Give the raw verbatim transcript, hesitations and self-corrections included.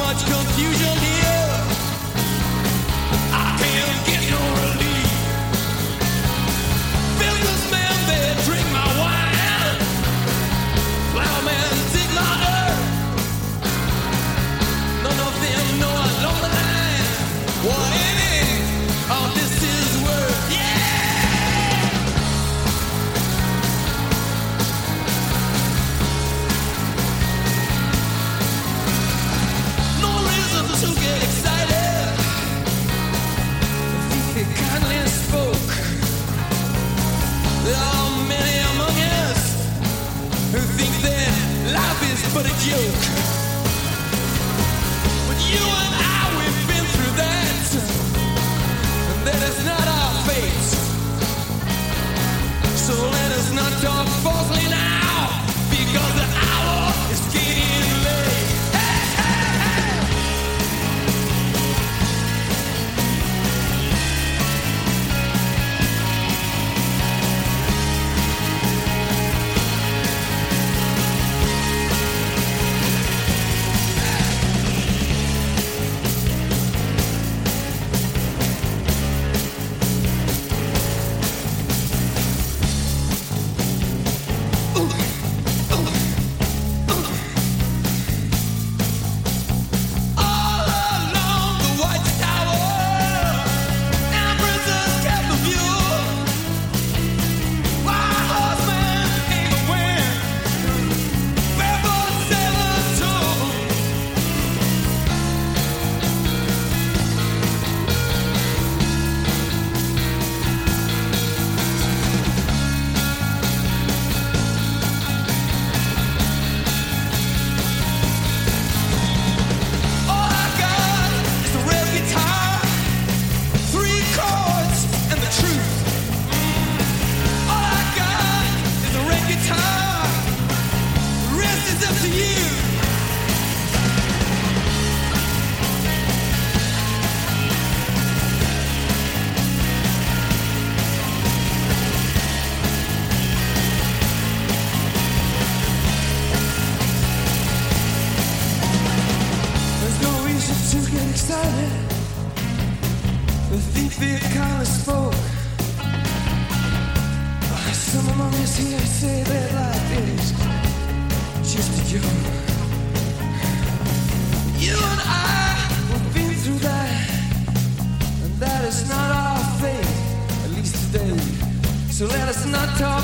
much confusion here. I can't get no relief. Businessmen, they drink my wine. Plowmen dig my earth. None of them know along the line what any of this is worth. Yeah! No reason to get excited. He kindly spoke. There are many among us who think that life is but a joke. But you and I, we've been through that, and that is not our fate. So let us not talk falsely now, because the hour is getting late. Hey, hey, hey. All along the White Tower, Empresses kept the view. White horsemen came and went, barefoot sailors too. All I got is a red guitar, three chords, and the truth. All I got is a red guitar. The rest is up to you. There's no reason to get excited. The thief here kindly spoke. Some among us here say that life is just a joke. You and I, we've been through that, and that is not our fate, at least today. So let us not talk